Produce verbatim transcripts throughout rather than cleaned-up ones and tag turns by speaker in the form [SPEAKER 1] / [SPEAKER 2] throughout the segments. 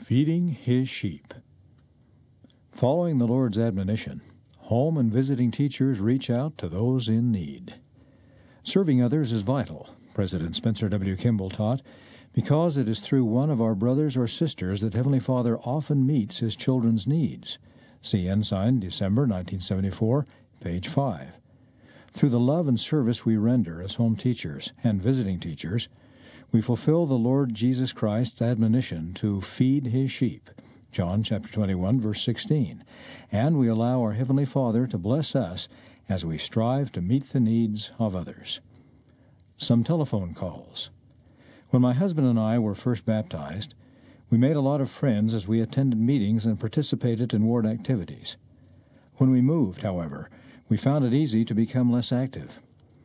[SPEAKER 1] Feeding His Sheep. Following the Lord's admonition, home and visiting teachers reach out to those in need. Serving others is vital, President Spencer W. Kimball taught, because it is through one of our brothers or sisters that Heavenly Father often meets His children's needs. See Ensign, December nineteen seventy-four, page five. Through the love and service we render as home teachers and visiting teachers, we fulfill the Lord Jesus Christ's admonition to feed His sheep, John chapter twenty-one, verse sixteen, and we allow our Heavenly Father to bless us as we strive to meet the needs of others. Some telephone calls. When my husband and I were first baptized, we made a lot of friends as we attended meetings and participated in ward activities. When we moved, however, we found it easy to become less active.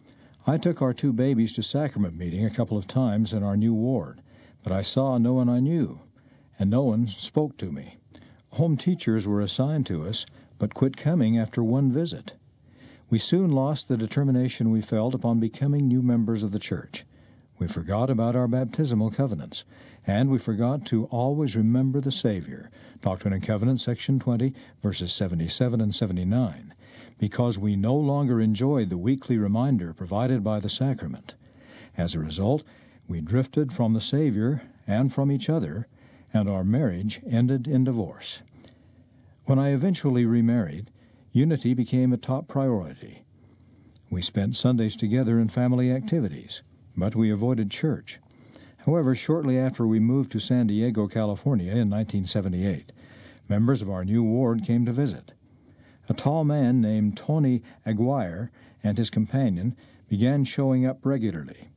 [SPEAKER 1] I took our two babies to sacrament meeting a couple of times in our new ward, but I saw no one I knew, and no one spoke to me. Home teachers were assigned to us, but quit coming after one visit. We soon lost the determination we felt upon becoming new members of the church. We forgot about our baptismal covenants, and we forgot to always remember the Savior, Doctrine and Covenants, section twenty, verses seventy-seven and seventy-nine, because we no longer enjoyed the weekly reminder provided by the sacrament. As a result, we drifted from the Savior and from each other, and our marriage ended in divorce. When I eventually remarried, unity became a top priority. We spent Sundays together in family activities, but we avoided church. However, shortly after we moved to San Diego, California in nineteen seventy-eight, members of our new ward came to visit. A tall man named Tony Aguirre and his companion began showing up regularly.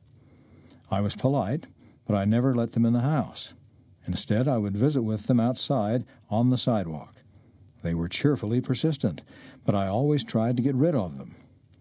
[SPEAKER 1] I was polite, but I never let them in the house. Instead, I would visit with them outside on the sidewalk. They were cheerfully persistent, but I always tried to get rid of them.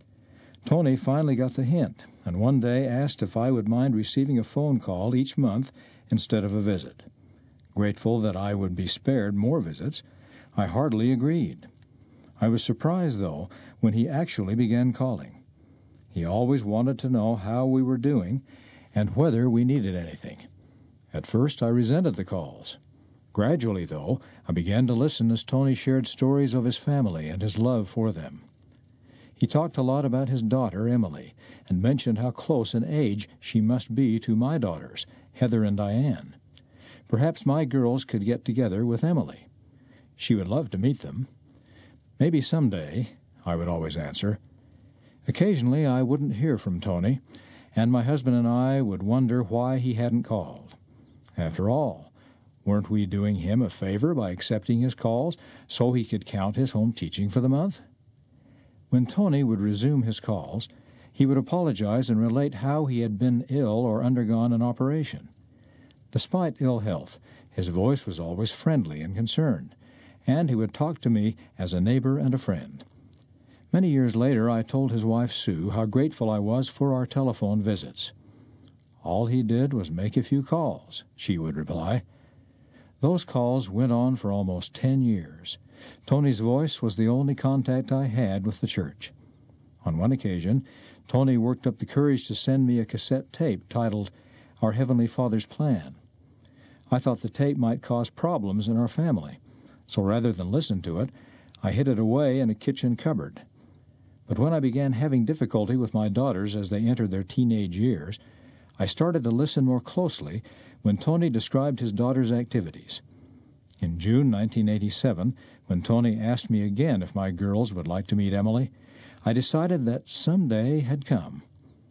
[SPEAKER 1] Tony finally got the hint, and one day asked if I would mind receiving a phone call each month instead of a visit. Grateful that I would be spared more visits, I heartily agreed. I was surprised, though, when he actually began calling. He always wanted to know how we were doing and whether we needed anything. At first, I resented the calls. Gradually, though, I began to listen as Tony shared stories of his family and his love for them. He talked a lot about his daughter, Emily, and mentioned how close in age she must be to my daughters, Heather and Diane. Perhaps my girls could get together with Emily. She would love to meet them. Maybe someday, I would always answer. Occasionally, I wouldn't hear from Tony, and my husband and I would wonder why he hadn't called. After all, weren't we doing him a favor by accepting his calls so he could count his home teaching for the month? When Tony would resume his calls, he would apologize and relate how he had been ill or undergone an operation. Despite ill health, his voice was always friendly and concerned, and he would talk to me as a neighbor and a friend. Many years later, I told his wife, Sue, how grateful I was for our telephone visits. All he did was make a few calls, she would reply. Those calls went on for almost ten years. Tony's voice was the only contact I had with the church. On one occasion, Tony worked up the courage to send me a cassette tape titled Our Heavenly Father's Plan. I thought the tape might cause problems in our family, so rather than listen to it, I hid it away in a kitchen cupboard. But when I began having difficulty with my daughters as they entered their teenage years, I started to listen more closely when Tony described his daughter's activities. In June nineteen eighty-seven, when Tony asked me again if my girls would like to meet Emily, I decided that someday had come.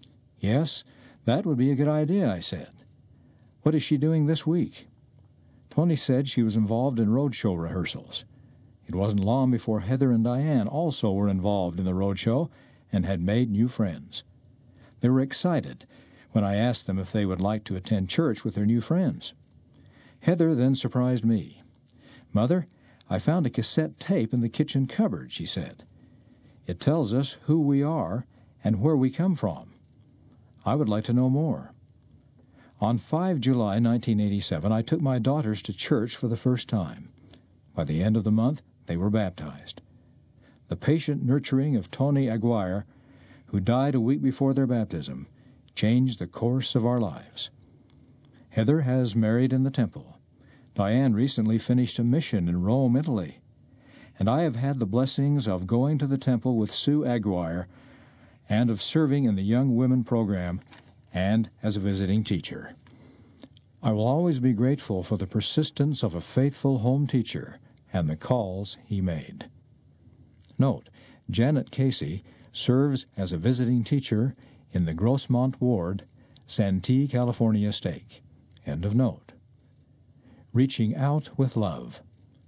[SPEAKER 1] Yes, that would be a good idea, I said. What is she doing this week? Tony said she was involved in roadshow rehearsals. It wasn't long before Heather and Diane also were involved in the roadshow and had made new friends. They were excited when I asked them if they would like to attend church with their new friends. Heather then surprised me. "Mother, I found a cassette tape in the kitchen cupboard," she said. "It tells us who we are and where we come from. I would like to know more." On the fifth of July, nineteen eighty-seven, I took my daughters to church for the first time. By the end of the month, they were baptized. The patient nurturing of Tony Aguirre, who died a week before their baptism, changed the course of our lives. Heather has married in the temple. Diane recently finished a mission in Rome, Italy. And I have had the blessings of going to the temple with Sue Aguirre and of serving in the Young Women program and as a visiting teacher. I will always be grateful for the persistence of a faithful home teacher and the calls he made. Note, Janet Casey serves as a visiting teacher in the Grossmont Ward, Santee, California Stake. End of note. Reaching out with love.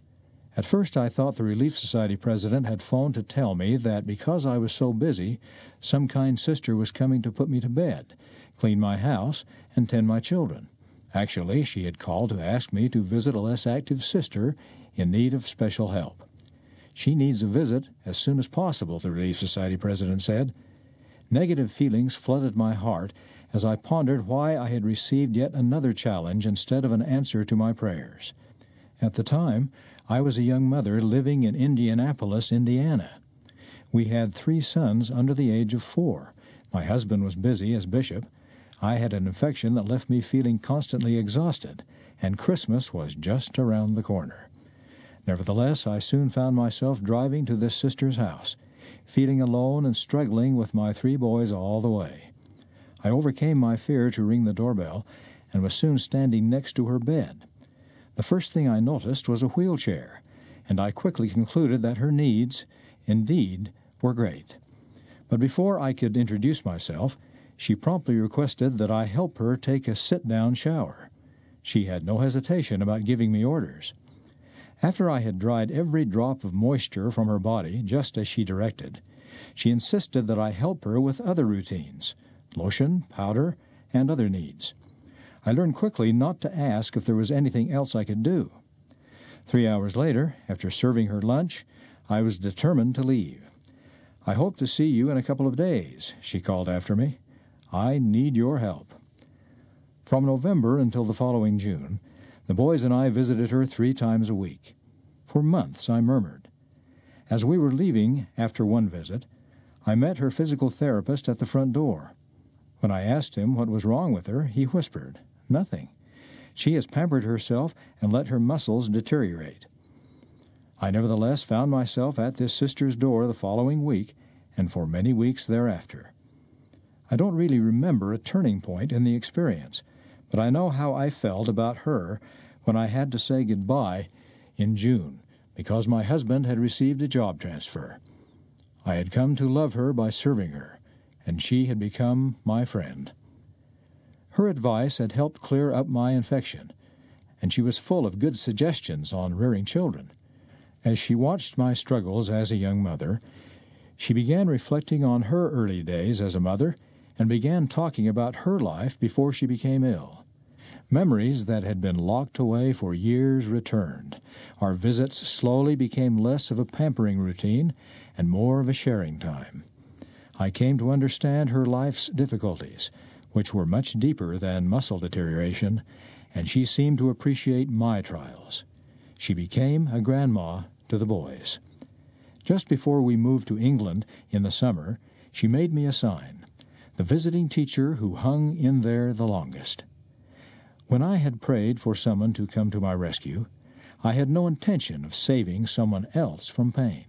[SPEAKER 1] At first I thought the Relief Society president had phoned to tell me that because I was so busy, some kind sister was coming to put me to bed, clean my house, and tend my children. Actually, she had called to ask me to visit a less active sister in need of special help. She needs a visit as soon as possible, the Relief Society president said. Negative feelings flooded my heart as I pondered why I had received yet another challenge instead of an answer to my prayers. At the time, I was a young mother living in Indianapolis, Indiana. We had three sons under the age of four. My husband was busy as bishop. I had an infection that left me feeling constantly exhausted, and Christmas was just around the corner. Nevertheless, I soon found myself driving to this sister's house, feeling alone and struggling with my three boys all the way. I overcame my fear to ring the doorbell and was soon standing next to her bed. The first thing I noticed was a wheelchair, and I quickly concluded that her needs, indeed, were great. But before I could introduce myself, she promptly requested that I help her take a sit-down shower. She had no hesitation about giving me orders. After I had dried every drop of moisture from her body, just as she directed, she insisted that I help her with other routines, lotion, powder, and other needs. I learned quickly not to ask if there was anything else I could do. Three hours later, after serving her lunch, I was determined to leave. "I hope to see you in a couple of days," she called after me. "I need your help." From November until the following June, the boys and I visited her three times a week. For months I murmured. As we were leaving after one visit, I met her physical therapist at the front door. When I asked him what was wrong with her, he whispered, "Nothing. She has pampered herself and let her muscles deteriorate." I nevertheless found myself at this sister's door the following week and for many weeks thereafter. I don't really remember a turning point in the experience, but I know how I felt about her when I had to say goodbye in June because my husband had received a job transfer. I had come to love her by serving her, and she had become my friend. Her advice had helped clear up my infection, and she was full of good suggestions on rearing children. As she watched my struggles as a young mother, she began reflecting on her early days as a mother and began talking about her life before she became ill. Memories that had been locked away for years returned. Our visits slowly became less of a pampering routine and more of a sharing time. I came to understand her life's difficulties, which were much deeper than muscle deterioration, and she seemed to appreciate my trials. She became a grandma to the boys. Just before we moved to England in the summer, she made me a sign, the visiting teacher who hung in there the longest. When I had prayed for someone to come to my rescue, I had no intention of saving someone else from pain.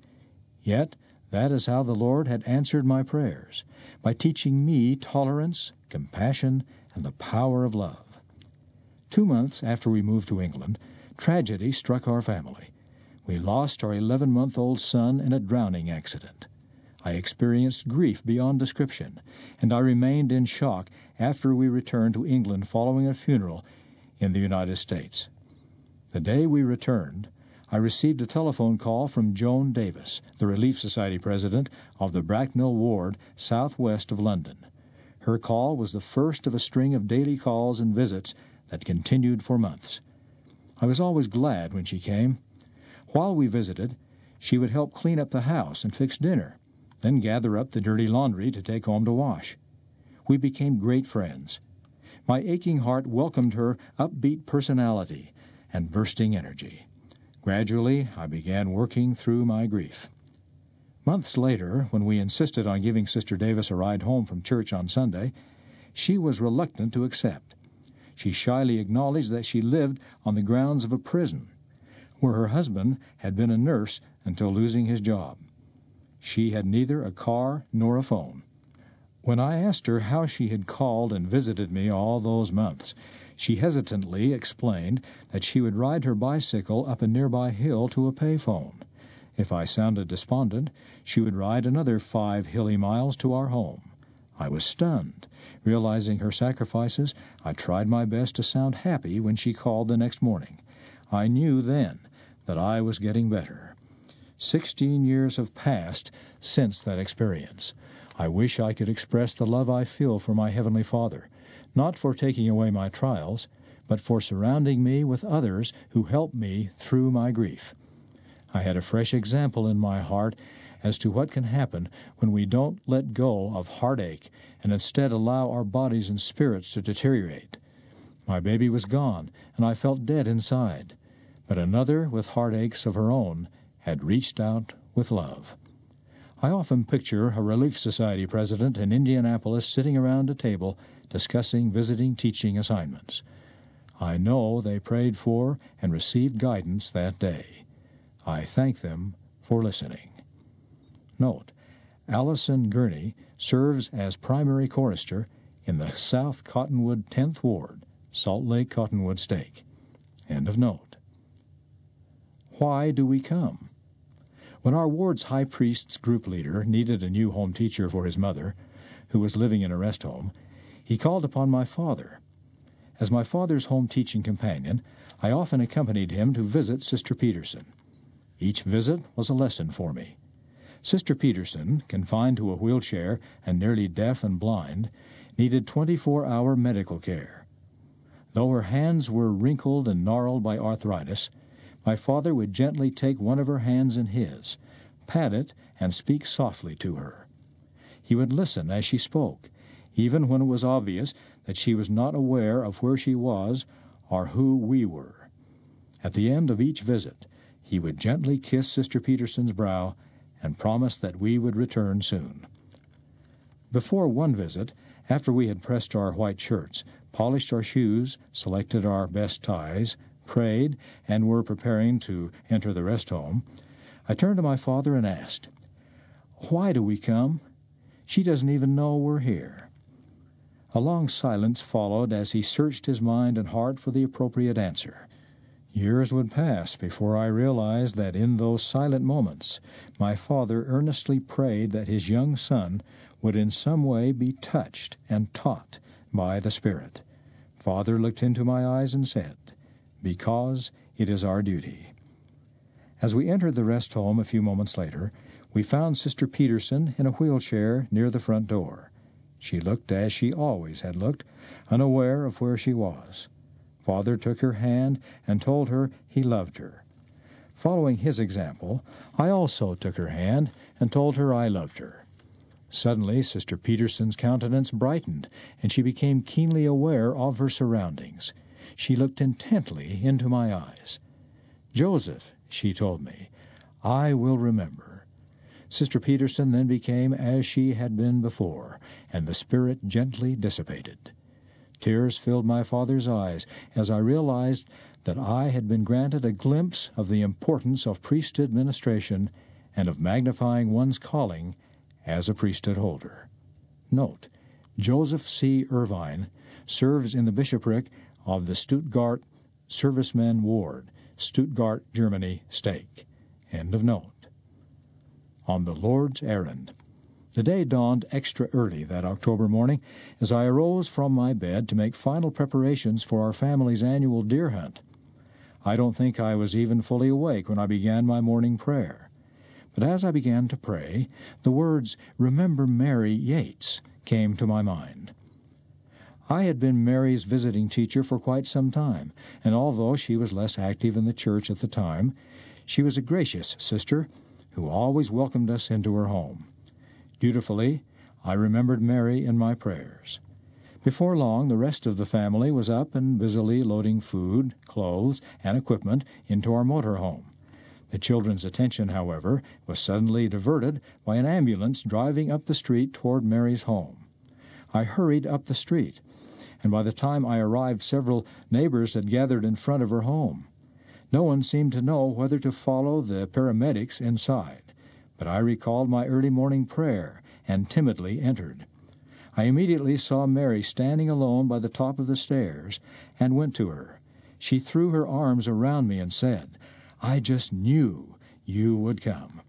[SPEAKER 1] Yet, that is how the Lord had answered my prayers, by teaching me tolerance, compassion, and the power of love. Two months after we moved to England, tragedy struck our family. We lost our eleven-month-old son in a drowning accident. I experienced grief beyond description, and I remained in shock after we returned to England following a funeral in the United States. The day we returned, I received a telephone call from Joan Davis, the Relief Society president of the Bracknell Ward, southwest of London. Her call was the first of a string of daily calls and visits that continued for months. I was always glad when she came. While we visited, she would help clean up the house and fix dinner, then gather up the dirty laundry to take home to wash. We became great friends. My aching heart welcomed her upbeat personality and bursting energy. Gradually, I began working through my grief. Months later, when we insisted on giving Sister Davis a ride home from church on Sunday, she was reluctant to accept. She shyly acknowledged that she lived on the grounds of a prison, where her husband had been a nurse until losing his job. She had neither a car nor a phone. When I asked her how she had called and visited me all those months, she hesitantly explained that she would ride her bicycle up a nearby hill to a payphone. If I sounded despondent, she would ride another five hilly miles to our home. I was stunned. Realizing her sacrifices, I tried my best to sound happy when she called the next morning. I knew then that I was getting better. Sixteen years have passed since that experience. I wish I could express the love I feel for my Heavenly Father, not for taking away my trials, but for surrounding me with others who help me through my grief. I had a fresh example in my heart as to what can happen when we don't let go of heartache and instead allow our bodies and spirits to deteriorate. My baby was gone, and I felt dead inside, but another with heartaches of her own had reached out with love. I often picture a Relief Society president in Indianapolis sitting around a table discussing visiting teaching assignments. I know they prayed for and received guidance that day. I thank them for listening. Note, Allison Gurney serves as primary chorister in the South Cottonwood tenth Ward, Salt Lake Cottonwood Stake. End of note. Why do we come? When our ward's high priest's group leader needed a new home teacher for his mother, who was living in a rest home, he called upon my father. As my father's home teaching companion, I often accompanied him to visit Sister Peterson. Each visit was a lesson for me. Sister Peterson, confined to a wheelchair and nearly deaf and blind, needed twenty-four hour medical care. Though her hands were wrinkled and gnarled by arthritis, my father would gently take one of her hands in his, pat it, and speak softly to her. He would listen as she spoke, even when it was obvious that she was not aware of where she was or who we were. At the end of each visit, he would gently kiss Sister Peterson's brow and promise that we would return soon. Before one visit, after we had pressed our white shirts, polished our shoes, selected our best ties, prayed, and were preparing to enter the rest home, I turned to my father and asked, "Why do we come? She doesn't even know we're here." A long silence followed as he searched his mind and heart for the appropriate answer. Years would pass before I realized that in those silent moments my father earnestly prayed that his young son would in some way be touched and taught by the Spirit. Father looked into my eyes and said, "Because it is our duty." As we entered the rest home a few moments later, we found Sister Peterson in a wheelchair near the front door. She looked as she always had looked, unaware of where she was. Father took her hand and told her he loved her. Following his example, I also took her hand and told her I loved her. Suddenly, Sister Peterson's countenance brightened, and she became keenly aware of her surroundings. She looked intently into my eyes. "Joseph," she told me, "I will remember." Sister Peterson then became as she had been before, and the spirit gently dissipated. Tears filled my father's eyes as I realized that I had been granted a glimpse of the importance of priesthood ministration and of magnifying one's calling as a priesthood holder. Note, Joseph C. Irvine serves in the bishopric of the Stuttgart Servicemen Ward, Stuttgart, Germany, Stake. End of note. On the Lord's Errand. The day dawned extra early that October morning as I arose from my bed to make final preparations for our family's annual deer hunt. I don't think I was even fully awake when I began my morning prayer. But as I began to pray, the words, "Remember Mary Yates," came to my mind. I had been Mary's visiting teacher for quite some time, and although she was less active in the church at the time, she was a gracious sister who always welcomed us into her home. Dutifully, I remembered Mary in my prayers. Before long, the rest of the family was up and busily loading food, clothes, and equipment into our motor home. The children's attention, however, was suddenly diverted by an ambulance driving up the street toward Mary's home. I hurried up the street. and by the time I arrived, several neighbors had gathered in front of her home. No one seemed to know whether to follow the paramedics inside, but I recalled my early morning prayer and timidly entered. I immediately saw Mary standing alone by the top of the stairs and went to her. She threw her arms around me and said, "I just knew you would come."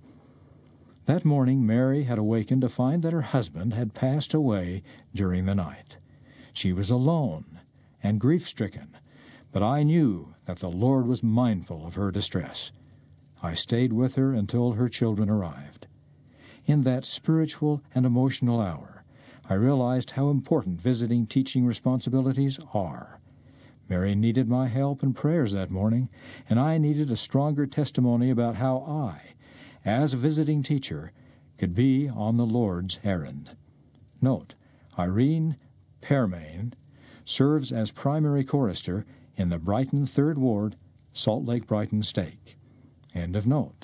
[SPEAKER 1] That morning Mary had awakened to find that her husband had passed away during the night. She was alone and grief-stricken, but I knew that the Lord was mindful of her distress. I stayed with her until her children arrived. In that spiritual and emotional hour, I realized how important visiting teaching responsibilities are. Mary needed my help and prayers that morning, and I needed a stronger testimony about how I, as a visiting teacher, could be on the Lord's errand. Note, Irene Permain serves as primary chorister in the Brighton Third Ward, Salt Lake Brighton Stake. End of note.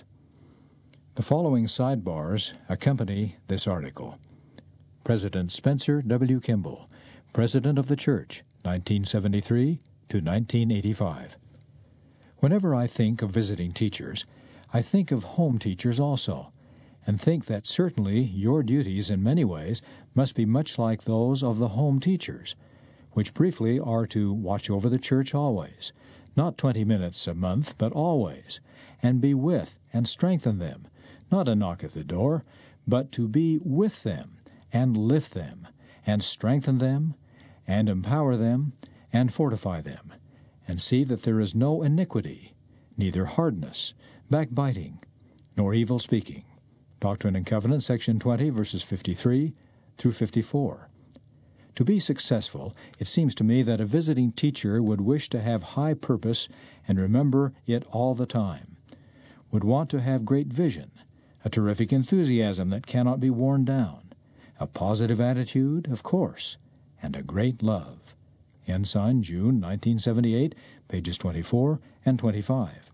[SPEAKER 1] The following sidebars accompany this article. President Spencer W. Kimball, President of the Church, nineteen seventy-three to nineteen eighty-five. Whenever I think of visiting teachers, I think of home teachers also, and think that certainly your duties in many ways must be much like those of the home teachers, which briefly are to watch over the church always, not twenty minutes a month, but always, and be with and strengthen them, not a knock at the door, but to be with them, and lift them, and strengthen them, and empower them, and fortify them, and see that there is no iniquity, neither hardness, backbiting, nor evil speaking. Doctrine and Covenants, section twenty, verses fifty-three through fifty-four. To be successful, it seems to me that a visiting teacher would wish to have high purpose and remember it all the time, would want to have great vision, a terrific enthusiasm that cannot be worn down, a positive attitude, of course, and a great love. Ensign, June nineteen seventy-eight, pages twenty-four and twenty-five.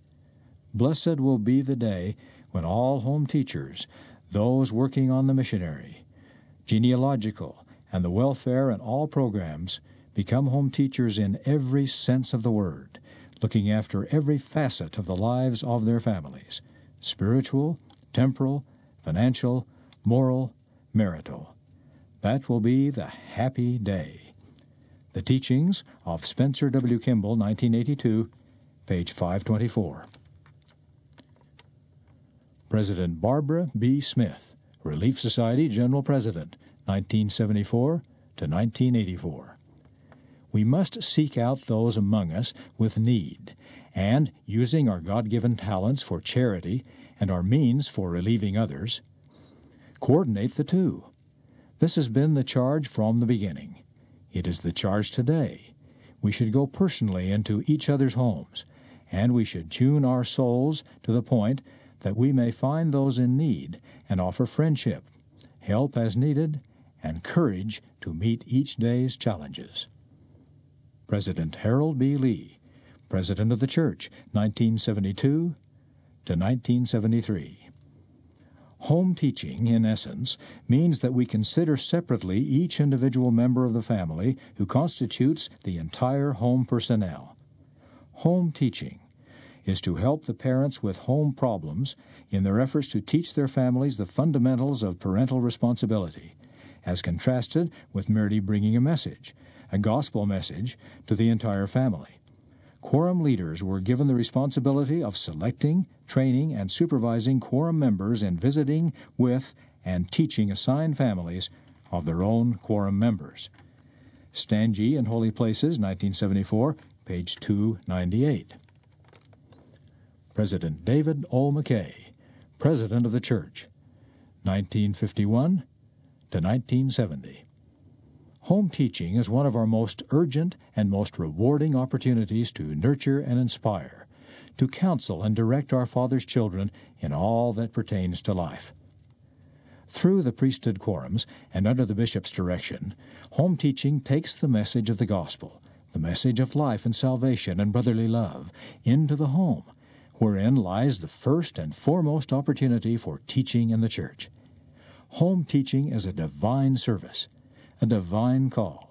[SPEAKER 1] Blessed will be the day when all home teachers, those working on the missionary, genealogical, and the welfare and all programs, become home teachers in every sense of the word, looking after every facet of the lives of their families, spiritual, temporal, financial, moral, marital. That will be the happy day. The Teachings of Spencer W. Kimball, nineteen eighty-two, page five twenty-four. President Barbara B. Smith, Relief Society General President, nineteen seventy-four to nineteen eighty-four. We must seek out those among us with need, and, using our God-given talents for charity and our means for relieving others, coordinate the two. This has been the charge from the beginning. It is the charge today. We should go personally into each other's homes, and we should tune our souls to the point that we may find those in need and offer friendship, help as needed, and courage to meet each day's challenges. President Harold B. Lee, President of the Church, nineteen seventy-two to nineteen seventy-three. Home teaching, in essence, means that we consider separately each individual member of the family who constitutes the entire home personnel. Home teaching is to help the parents with home problems in their efforts to teach their families the fundamentals of parental responsibility, as contrasted with merely bringing a message, a gospel message, to the entire family. Quorum leaders were given the responsibility of selecting, training, and supervising quorum members in visiting with and teaching assigned families of their own quorum members. Stange and Holy Places, nineteen seventy-four, page two ninety-eight. President David O. McKay, President of the Church, nineteen fifty-one to nineteen seventy. Home teaching is one of our most urgent and most rewarding opportunities to nurture and inspire, to counsel and direct our Father's children in all that pertains to life. Through the priesthood quorums and under the bishop's direction, home teaching takes the message of the gospel, the message of life and salvation and brotherly love, into the home, wherein lies the first and foremost opportunity for teaching in the church. Home teaching is a divine service, a divine call.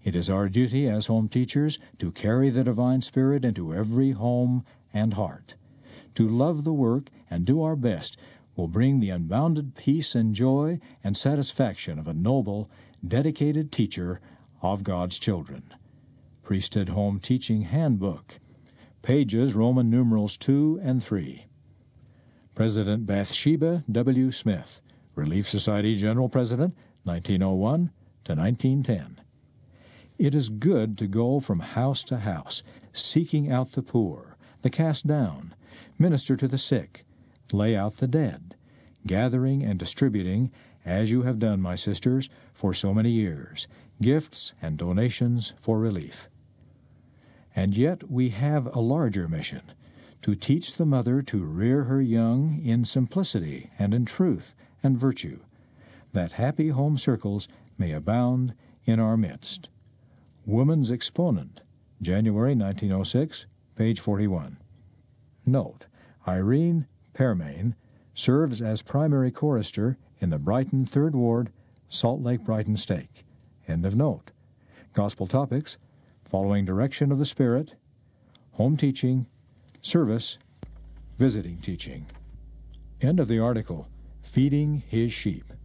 [SPEAKER 1] It is our duty as home teachers to carry the divine Spirit into every home and heart. To love the work and do our best will bring the unbounded peace and joy and satisfaction of a noble, dedicated teacher of God's children. Priesthood Home Teaching Handbook, pages Roman numerals two and three. President Bathsheba W. Smith, Relief Society General President, nineteen oh one to nineteen ten. It is good to go from house to house, seeking out the poor, the cast down, minister to the sick, lay out the dead, gathering and distributing, as you have done, my sisters, for so many years, gifts and donations for relief. And yet we have a larger mission, to teach the mother to rear her young in simplicity and in truth and virtue, that happy home circles may abound in our midst. Woman's Exponent, January nineteen oh six, page forty-one. Note, Irene Permain serves as primary chorister in the Brighton Third Ward, Salt Lake Brighton Stake. End of note. Gospel topics: following direction of the Spirit, home teaching, service, visiting teaching. End of the article, Feeding His Sheep.